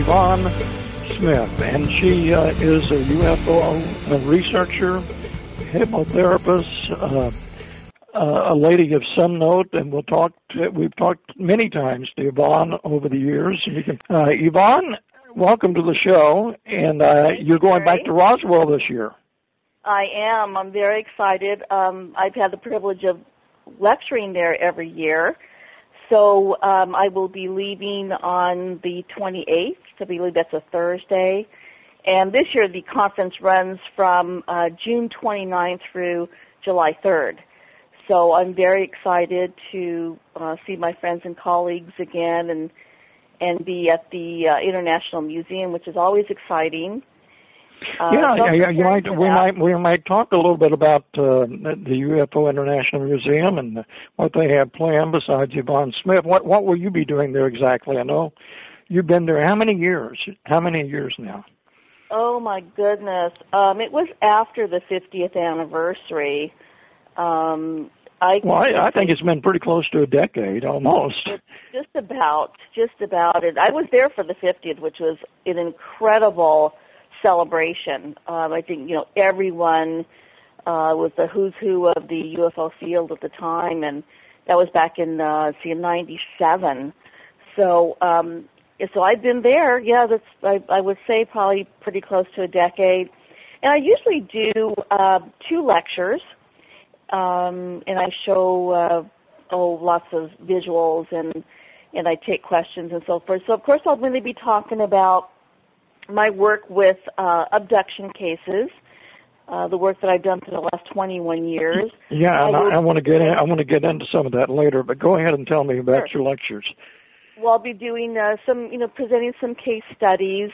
Yvonne Smith, and she is a UFO researcher, hypnotherapist, a lady of some note, and we've talked many times to Yvonne over the years. Yvonne, welcome to the show, and you're going back to Roswell this year. I am. I'm very excited. I've had the privilege of lecturing there every year. So I will be leaving on the 28th. I believe that's a Thursday. And this year the conference runs from June 29th through July 3rd. So I'm very excited to see my friends and colleagues again and be at the International Museum, which is always exciting. We might talk a little bit about the UFO International Museum and what they have planned besides Yvonne Smith. What will you be doing there exactly? I know you've been there how many years? How many years now? Oh, my goodness. It was after the 50th anniversary. I think it's been pretty close to a decade, almost. Just about. I was there for the 50th, which was an incredible celebration. I think, everyone was the who's who of the UFO field at the time, and that was back in 97. So I've been there. Yeah, I would say probably pretty close to a decade. And I usually do 2 lectures, and I show lots of visuals and I take questions and so forth. So of course I'll really be talking about my work with abduction cases, the work that I've done for the last 21 years. Yeah, I want to get into some of that later, but go ahead and tell me about your lectures. Well, I'll be doing presenting some case studies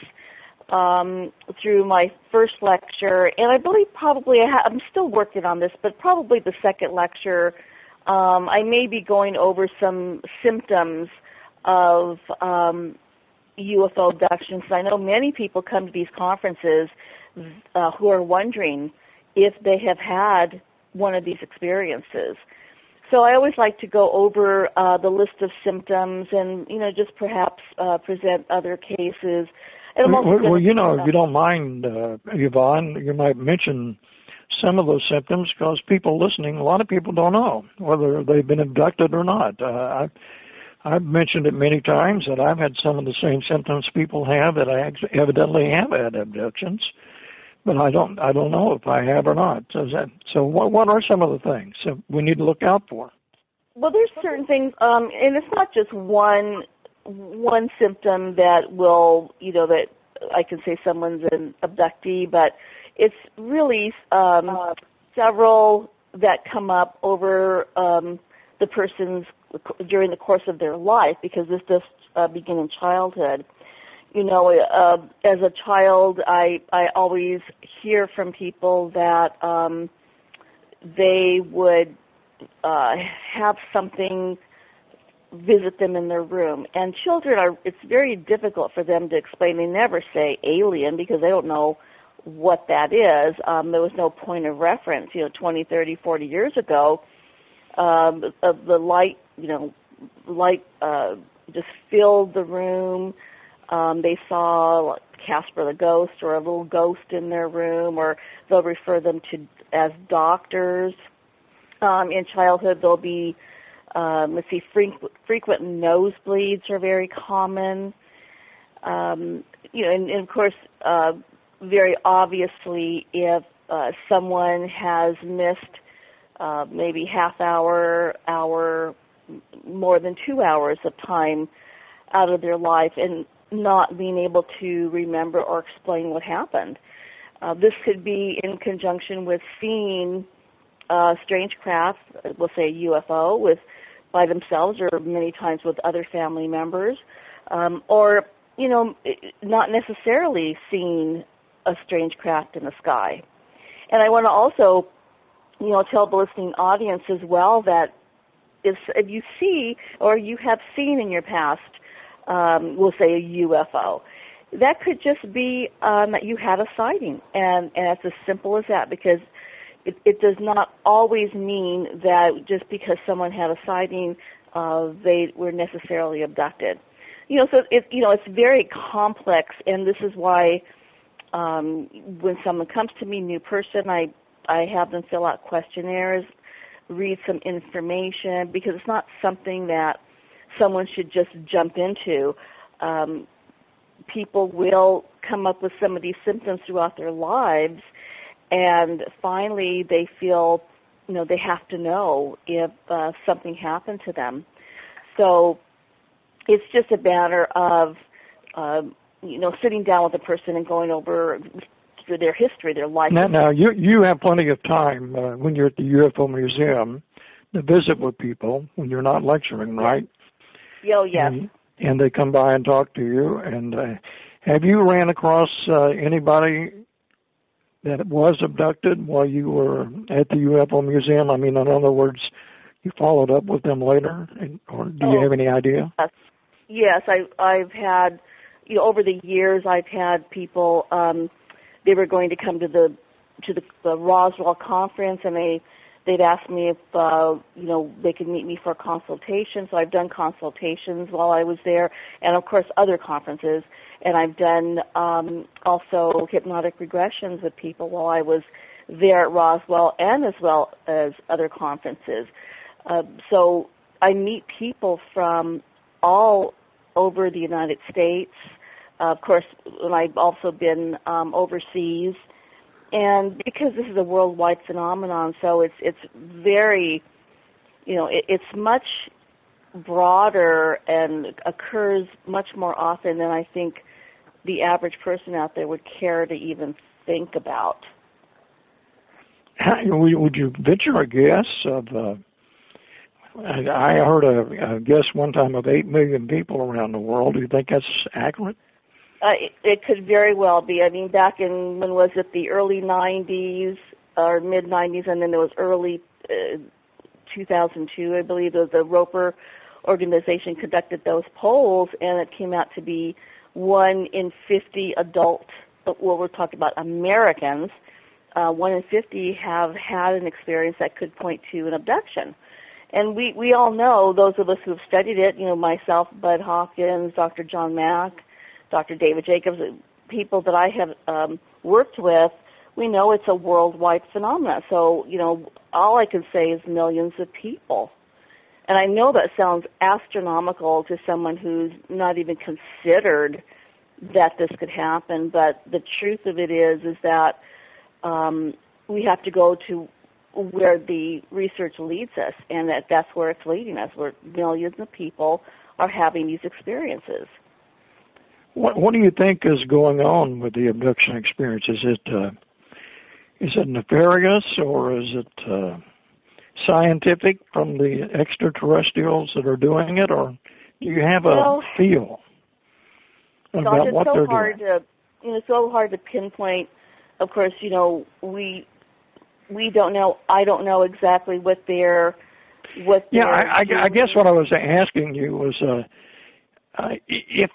through my first lecture, and I believe probably I'm still working on this, but probably the second lecture, I may be going over some symptoms of UFO abductions. I know many people come to these conferences who are wondering if they have had one of these experiences. So I always like to go over the list of symptoms and, just perhaps present other cases. And if you don't mind, Yvonne, you might mention some of those symptoms because people listening, a lot of people don't know whether they've been abducted or not. I've mentioned it many times that I've had some of the same symptoms people have, that I evidently have had abductions, but I don't know if I have or not. So what are some of the things that we need to look out for? Well, there's certain things, and it's not just one symptom that will, that I can say someone's an abductee, but it's really several that come up over the person's during the course of their life, because this does begin in childhood. As a child, I always hear from people that they would have something visit them in their room. And children it's very difficult for them to explain. They never say alien because they don't know what that is. There was no point of reference, 20, 30, 40 years ago. The light just filled the room. They saw Casper the ghost or a little ghost in their room, or they'll refer them to as doctors. In childhood, there'll be, frequent nosebleeds are very common. And of course, very obviously, if someone has missed maybe half hour, more than 2 hours of time out of their life and not being able to remember or explain what happened. This could be in conjunction with seeing strange craft, we'll say a UFO, by themselves or many times with other family members, or, not necessarily seeing a strange craft in the sky. And I want to also, tell the listening audience as well that if you see or you have seen in your past, we'll say a UFO, that could just be that you had a sighting, and it's as simple as that, because it does not always mean that just because someone had a sighting, they were necessarily abducted. So it's very complex, and this is why when someone comes to me, new person, I have them fill out questionnaires, read some information, because it's not something that someone should just jump into. People will come up with some of these symptoms throughout their lives, and finally they feel, they have to know if something happened to them. So it's just a matter of, sitting down with a person and going over their history, their life. Now you have plenty of time when you're at the UFO Museum to visit with people when you're not lecturing, right? Oh, yes. And they come by and talk to you. And have you ran across anybody that was abducted while you were at the UFO Museum? I mean, in other words, you followed up with them later, or do you have any idea? Yes, I've had, over the years, I've had people. They were going to come to the Roswell conference, and they'd asked me if they could meet me for a consultation. So I've done consultations while I was there, and of course other conferences. And I've done also hypnotic regressions with people while I was there at Roswell, and as well as other conferences. So I meet people from all over the United States. Of course, I've also been overseas. And because this is a worldwide phenomenon, so it's very, it's much broader and occurs much more often than I think the average person out there would care to even think about. Would you venture a guess of, I heard a guess one time of 8 million people around the world. Do you think that's accurate? It could very well be. I mean, back in, when was it, the early 90s or mid-90s, and then there was early 2002, I believe, the Roper organization conducted those polls, and it came out to be 1 in 50 adult, well, we're talking about Americans, 1 in 50 have had an experience that could point to an abduction. And we all know, those of us who have studied it, myself, Bud Hawkins, Dr. John Mack, Dr. David Jacobs, people that I have worked with, we know it's a worldwide phenomenon. So, all I can say is millions of people. And I know that sounds astronomical to someone who's not even considered that this could happen, but the truth of it is that we have to go to where the research leads us, and that's where it's leading us, where millions of people are having these experiences. What do you think is going on with the abduction experience? Is it nefarious, or is it scientific from the extraterrestrials that are doing it, or do you have a feel about what they're doing? It's so hard to pinpoint. Of course, we don't know. I don't know exactly what they're. Yeah, I guess what I was asking you was if.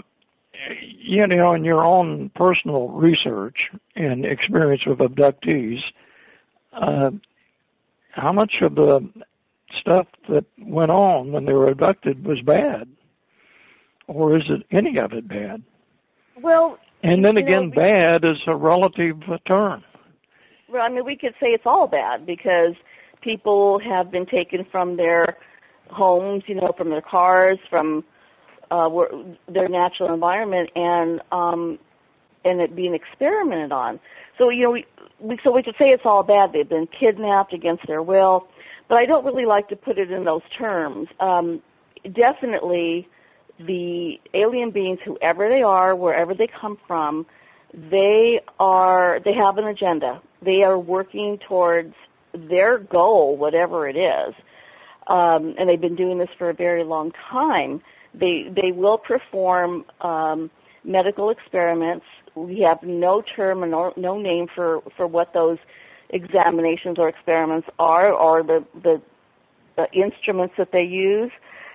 In your own personal research and experience with abductees, how much of the stuff that went on when they were abducted was bad? Or is it any of it bad? Well, and then again, bad is a relative term. Well, I mean, we could say it's all bad because people have been taken from their homes, from their cars, from their natural environment, and it being experimented on. So we could say it's all bad. They've been kidnapped against their will, but I don't really like to put it in those terms. Definitely, the alien beings, whoever they are, wherever they come from, they have an agenda. They are working towards their goal, whatever it is, and they've been doing this for a very long time. They will perform medical experiments. We have no term and no name for what those examinations or experiments are, or the instruments that they use.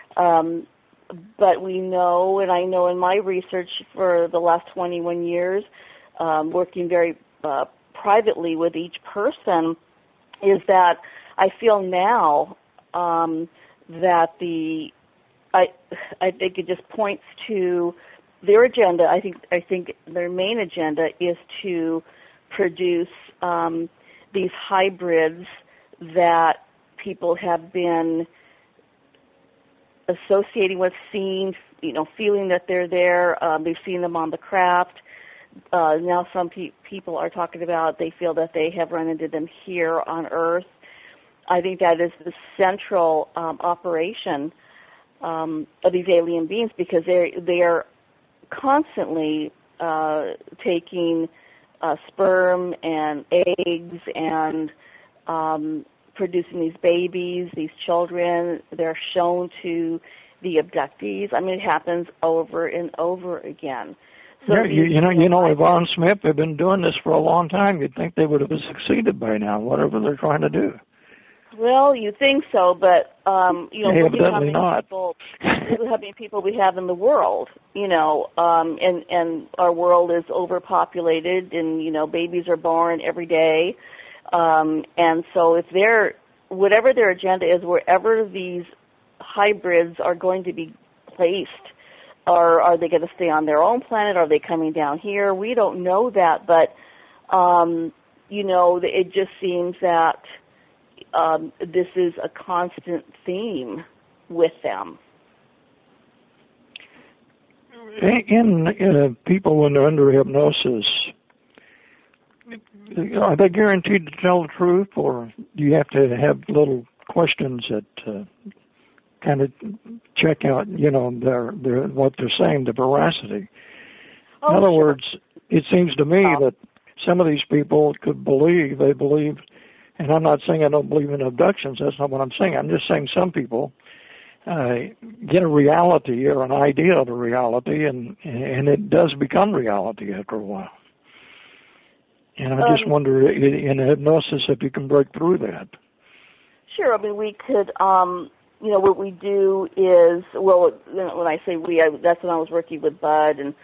But we know, and I know in my research for the last 21 years, working very privately with each person, is that I feel now that the I think it just points to their agenda. I think their main agenda is to produce these hybrids that people have been associating with, seeing, feeling that they're there. They've seen them on the craft. Now some people are talking about they feel that they have run into them here on Earth. I think that is the central operation of these alien beings, because they are constantly taking sperm and eggs and producing these babies, these children. They're shown to the abductees. I mean, it happens over and over again. So Yvonne Smith, they've been doing this for a long time. You'd think they would have succeeded by now, whatever they're trying to do. Well, you think so, but evidently not. Look how many people we have in the world, and our world is overpopulated, and babies are born every day, and so if whatever their agenda is, wherever these hybrids are going to be placed, or are they going to stay on their own planet? Are they coming down here? We don't know that, but it just seems that this is a constant theme with them. In people when they're under hypnosis, are they guaranteed to tell the truth, or do you have to have little questions that kind of check out, what they're saying, the veracity? In other words, it seems to me that some of these people they believe, and I'm not saying I don't believe in abductions, that's not what I'm saying. I'm just saying some people get a reality or an idea of a reality, and it does become reality after a while. And I just wonder, in hypnosis, if you can break through that. Sure. I mean, we could, what we do is, when I say we, that's when I was working with Bud and,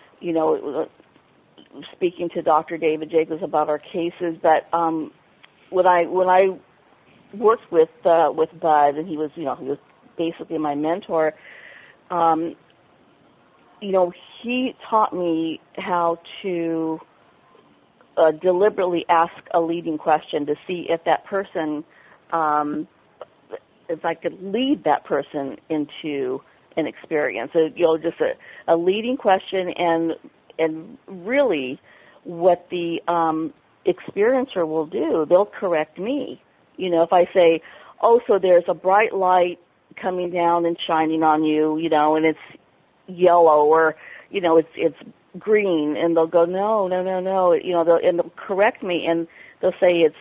speaking to Dr. David Jacobs about our cases. But when I worked with Bud, and he was basically my mentor, he taught me how to deliberately ask a leading question to see if that person, if I could lead that person into an experience. So, just a leading question, and really what the experiencer will do, they'll correct me. If I say, so there's a bright light coming down and shining on you, and it's yellow, or, it's green, and they'll go, no, they'll correct me, and they'll say it's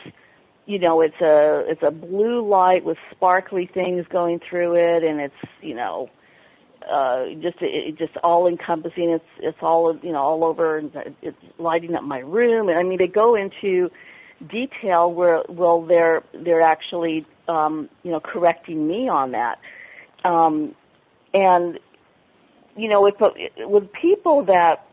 a blue light with sparkly things going through it, and it's, just all encompassing. It's all, all over, and it's lighting up my room. And I mean, they go into detail where, they're actually, correcting me on that. And, with people that,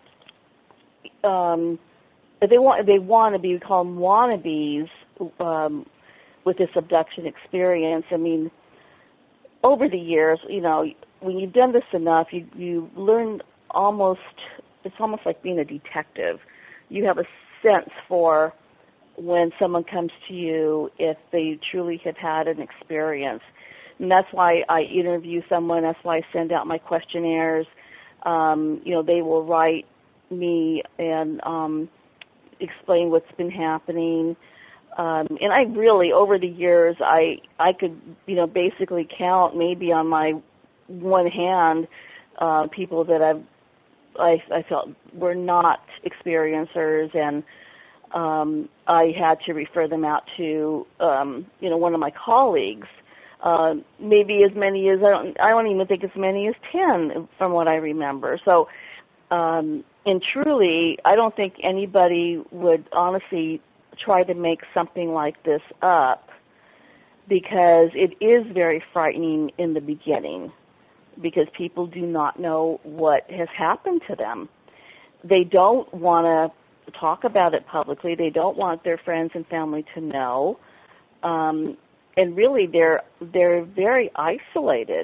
they want to be, we call them wannabes, with this abduction experience. I mean, over the years, when you've done this enough, you learn it's almost like being a detective. You have a sense for when someone comes to you, if they truly have had an experience. And that's why I interview someone. That's why I send out my questionnaires. They will write me and explain what's been happening. And I really, over the years, I could, basically count maybe on my one hand people that I felt were not experiencers, and I had to refer them out to, one of my colleagues. Maybe as many as, I don't even think as many as 10 from what I remember. So, and truly, I don't think anybody would honestly try to make something like this up, because it is very frightening in the beginning, because people do not know what has happened to them. They don't want to talk about it publicly. They don't want their friends and family to know. And really, they're very isolated.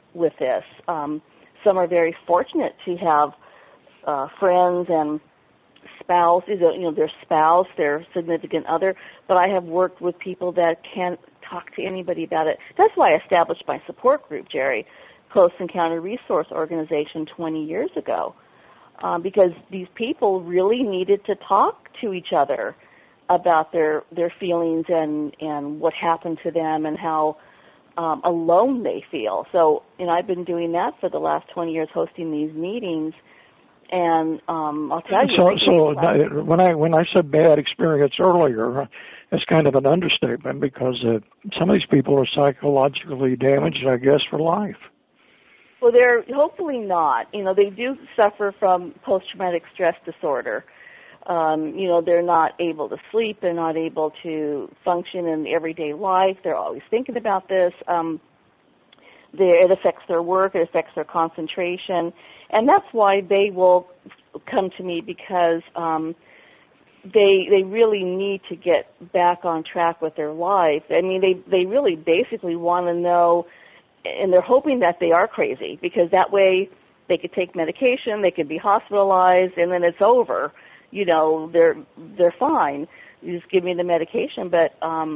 with this. Some are very fortunate to have friends and spouses, their spouse, their significant other, but I have worked with people that can't talk to anybody about it. That's why I established my support group, Jerry, Close Encounter Resource Organization 20 years ago, because these people really needed to talk to each other about their feelings and what happened to them and how alone they feel. So, I've been doing that for the last 20 years, hosting these meetings. And I'll tell you. So when I said bad experience earlier, it's kind of an understatement because some of these people are psychologically damaged, I guess, for life. Well, they're hopefully not. They do suffer from post-traumatic stress disorder. They're not able to sleep. They're not able to function in everyday life. They're always thinking about this. It affects their work. It affects their concentration. And that's why they will come to me, because they really need to get back on track with their life. I mean, they really basically want to know, and they're hoping that they are crazy, because that way they could take medication, they could be hospitalized, and then it's over. They're fine. You just give me the medication, but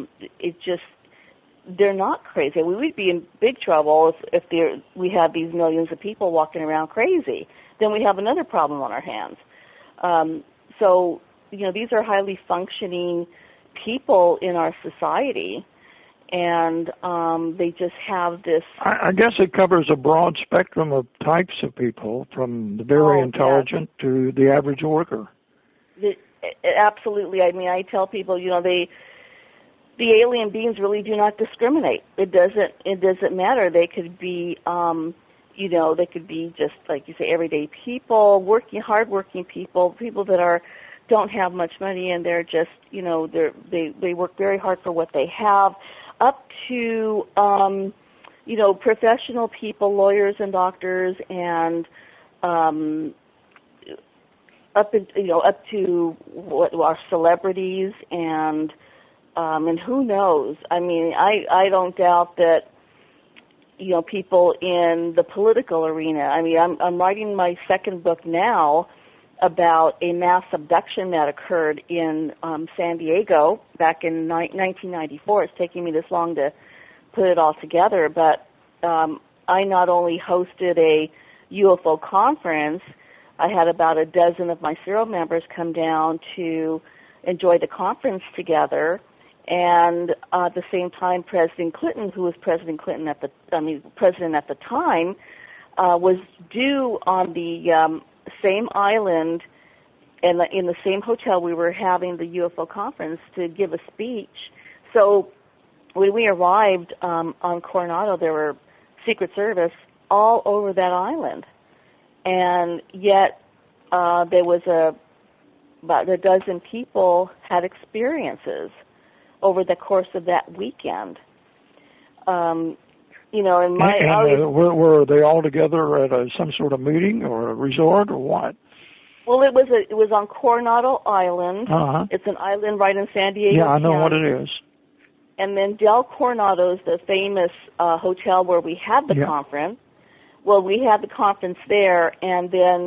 they're not crazy. We would be in big trouble if we have these millions of people walking around crazy. Then we have another problem on our hands. So, these are highly functioning people in our society, and they just have this. I guess it covers a broad spectrum of types of people, from the very intelligent to the average worker. Absolutely. I mean, I tell people, the alien beings really do not discriminate. It doesn't matter. They could be, they could be just, like you say, everyday people, hardworking people that don't have much money, and they're just, they work very hard for what they have, up to, professional people, lawyers and doctors, and up to what our celebrities and who knows? I mean, I don't doubt that, people in the political arena. I mean, I'm writing my second book now about a mass abduction that occurred in San Diego back in 1994. It's taking me this long to put it all together, but I not only hosted a UFO conference, I had about a dozen of my serial members come down to enjoy the conference together. And at the same time, President Clinton, who was president at the time, was due on the same island and in the same hotel we were having the UFO conference to give a speech. So when we arrived on Coronado, there were Secret Service all over that island, and yet there was about a dozen people had experiences over the course of that weekend. Were they all together at some sort of meeting or a resort or what? Well, it was on Coronado Island. Uh-huh. It's an island right in San Diego. Yeah, I know County. what it is. And then Del Coronado's the famous hotel where we had the conference. Well, we had the conference there, and then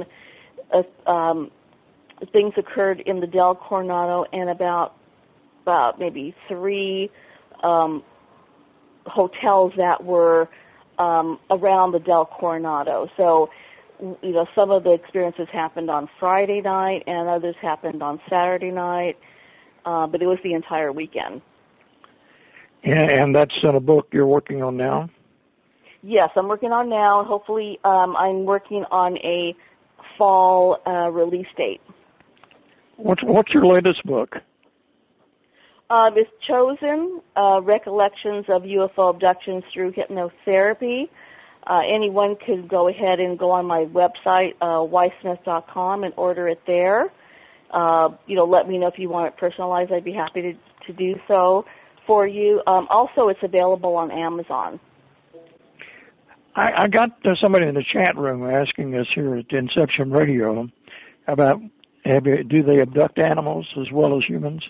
things occurred in the Del Coronado, and about maybe 3 hotels that were around the Del Coronado. So, some of the experiences happened on Friday night, and others happened on Saturday night, but it was the entire weekend. And that's in a book you're working on now? Yes, I'm working on now. Hopefully, I'm working on a fall release date. What's your latest book? It's Chosen, Recollections of UFO Abductions Through Hypnotherapy. Anyone could go ahead and go on my website, ysmith.com, and order it there. Let me know if you want it personalized. I'd be happy to do so for you. Also, it's available on Amazon. I got somebody in the chat room asking us here at Inception Radio about do they abduct animals as well as humans?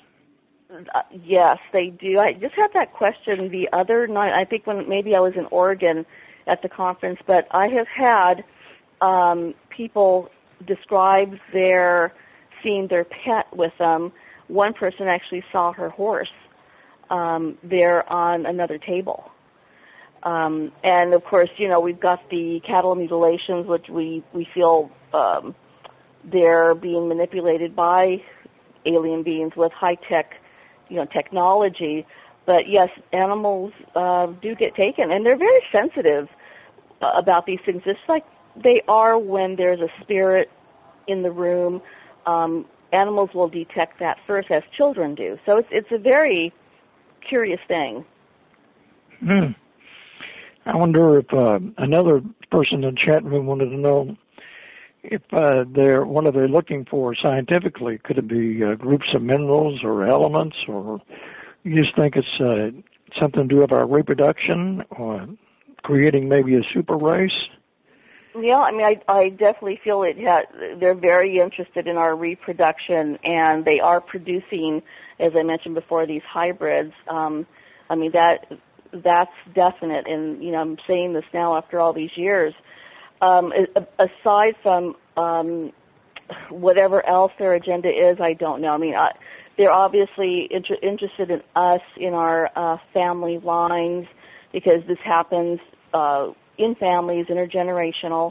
Yes, they do. I just had that question the other night. I think when maybe I was in Oregon, at the conference, but I have had people describe seeing their pet with them. One person actually saw her horse there on another table. And of course, we've got the cattle mutilations, which we feel they're being manipulated by alien beings with high-tech, technology. But yes, animals do get taken, and they're very sensitive about these things, just like they are when there's a spirit in the room. Animals will detect that first, as children do. So it's a very curious thing. Hmm. I wonder if another person in the chat room wanted to know if what are they looking for scientifically? Could it be groups of minerals or elements, or you just think it's something to do with our reproduction or creating maybe a super race? Yeah, I mean, I definitely feel they're very interested in our reproduction, and they are producing, as I mentioned before, these hybrids. I mean, that's definite, and I'm saying this now after all these years. Aside from whatever else their agenda is, I don't know. I mean, they're obviously interested in us, in our family lines, because this happens in families, intergenerational.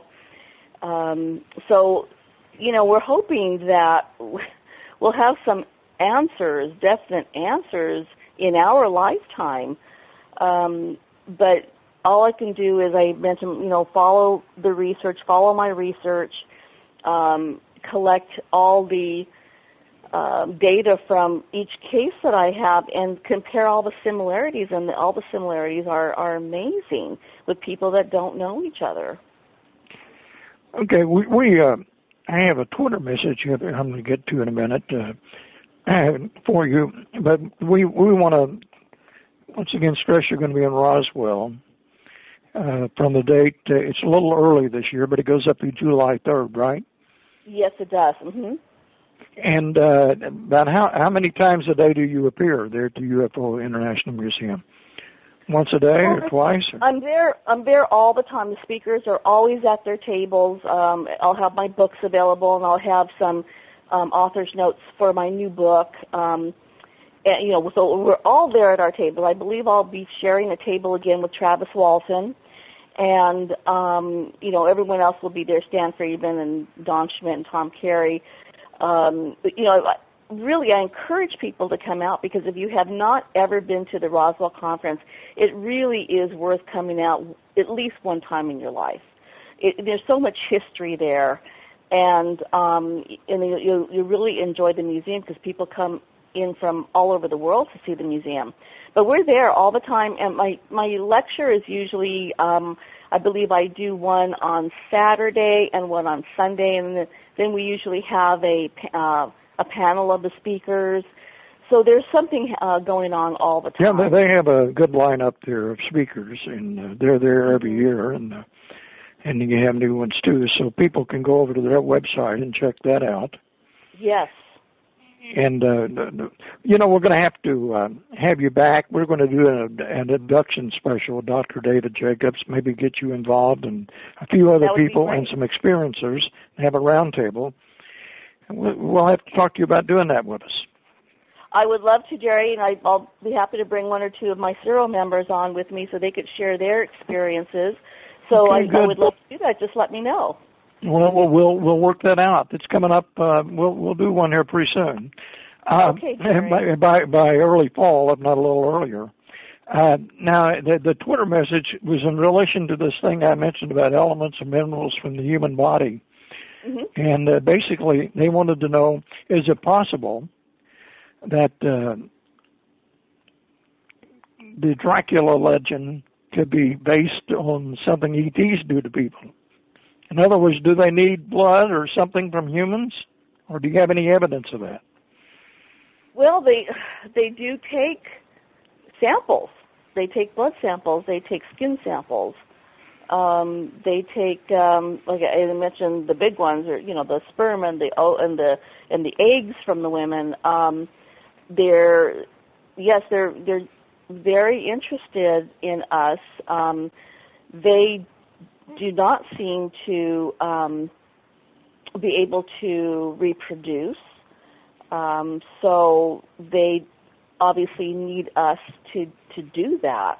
So, we're hoping that we'll have some answers, definite answers in our lifetime. But all I can do is, I mentioned, follow the research, follow my research, collect all the data from each case that I have, and compare all the similarities, and all the similarities are amazing with people that don't know each other. Okay, I have a Twitter message I'm going to get to in a minute for you, but we want to once again stress you're going to be in Roswell from the date. It's a little early this year, but it goes up to July 3rd, right? Yes, it does. Mm-hmm. And about how many times a day do you appear there at the UFO International Museum? Once a day or twice? Or? I'm there all the time. The speakers are always at their tables. I'll have my books available, and I'll have some author's notes for my new book. And, so we're all there at our table. I believe I'll be sharing a table again with Travis Walton. And, everyone else will be there, Stan Friedman and Don Schmidt and Tom Carey. Really, I encourage people to come out, because if you have not ever been to the Roswell Conference, it really is worth coming out at least one time in your life. There's so much history there, and you really enjoy the museum, because people come in from all over the world to see the museum. But we're there all the time, and my lecture is usually, I believe I do one on Saturday and one on Sunday, and then we usually have a panel of the speakers. So there's something going on all the time. Yeah, they have a good lineup there of speakers, and they're there every year, and you have new ones too. So people can go over to their website and check that out. Yes. And, we're going to have to have you back. We're going to do an induction special with Dr. David Jacobs, maybe get you involved and a few other people and some experiencers, have a roundtable. We'll have to talk to you about doing that with us. I would love to, Jerry, and I'll be happy to bring one or two of my Cyril members on with me so they could share their experiences. So okay, I would love to do that. Just let me know. Well, we'll work that out. It's coming up. We'll do one here pretty soon. Okay, Jerry. By early fall, if not a little earlier. Now, the Twitter message was in relation to this thing I mentioned about elements and minerals from the human body. Mm-hmm. And basically, they wanted to know, is it possible that the Dracula legend could be based on something ETs do to people? In other words, do they need blood or something from humans? Or do you have any evidence of that? Well, they do take samples. They take blood samples. They take skin samples. They take, like I mentioned, the big ones, or the sperm and the eggs from the women. They're very interested in us. they do not seem to be able to reproduce. So they obviously need us to do that.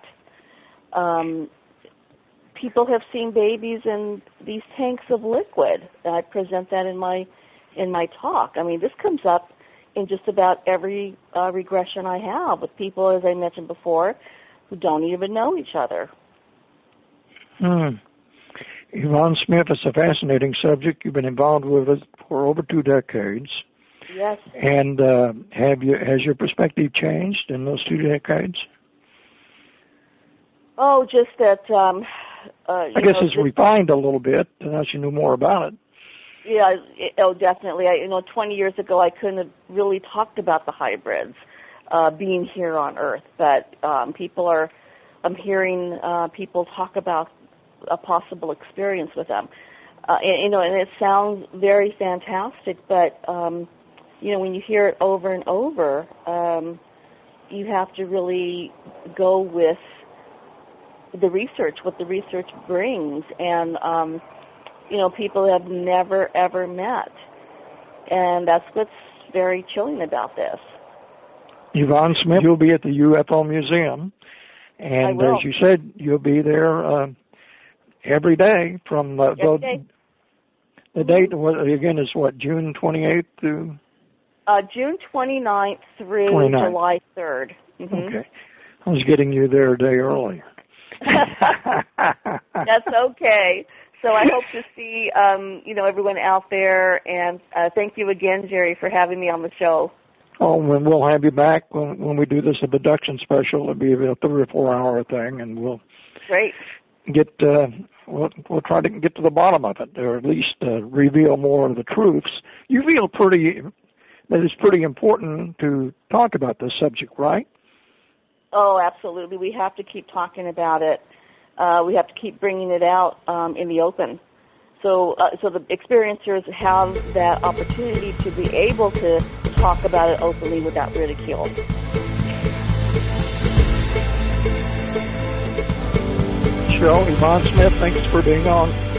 People have seen babies in these tanks of liquid. I present that in my talk. I mean, this comes up in just about every regression I have with people, as I mentioned before, who don't even know each other. Yvonne Smith, it's a fascinating subject. You've been involved with it for over 2 decades. Yes. And has your perspective changed in those 2 decades? Oh, just that. I guess it's refined a little bit as you knew more about it. Yeah. Definitely. 20 years ago, I couldn't have really talked about the hybrids being here on Earth, but I'm hearing people talk about a possible experience with them. And it sounds very fantastic, but when you hear it over and over, you have to really go with the research, what the research brings, and people have never ever met, and that's what's very chilling about this. Yvonne Smith, you'll be at the UFO Museum, and as you said, you'll be there every day from every day. The date again is what, June 28th to June 29th through July 3rd. Mm-hmm. Okay, I was getting you there a day earlier. That's okay. So I hope to see everyone out there, and thank you again, Jerry, for having me on the show. Oh, and we'll have you back when we do this abduction special. It'll be a 3 or 4 hour thing, and we'll we'll try to get to the bottom of it, or at least reveal more of the truths. You feel that it's pretty important to talk about this subject, right? Oh, absolutely. We have to keep talking about it. We have to keep bringing it out in the open. So the experiencers have that opportunity to be able to talk about it openly without ridicule. Cheryl, Yvonne Smith, thanks for being on.